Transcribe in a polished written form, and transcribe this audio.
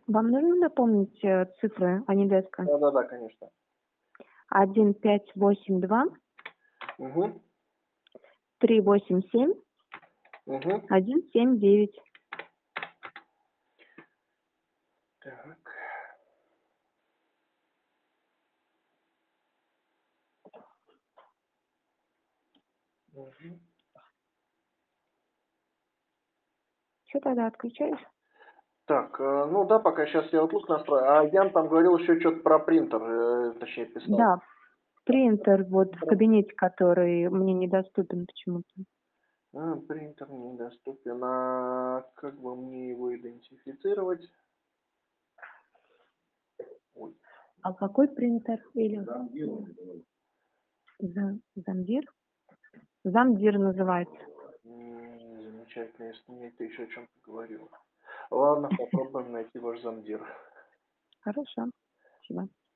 Вам нужно напомнить, цифры Анидеска? Да-да-да, конечно. 1582 Угу, 387 угу. 179. Так. Мгм. Чё тогда отключаешь? Так, ну да, пока сейчас я Outlook настрою. А Ян там говорил еще что-то про принтер, точнее писал. Да, принтер вот в Про- кабинете, который мне недоступен почему-то. принтер недоступен. А как бы мне его идентифицировать? Ой, А какой принтер? Или Замдир? Замдир называется. замечательно, если мне ты еще о чем-то говорил. Ладно, попробуем найти ваш замдир. Хорошо. Спасибо.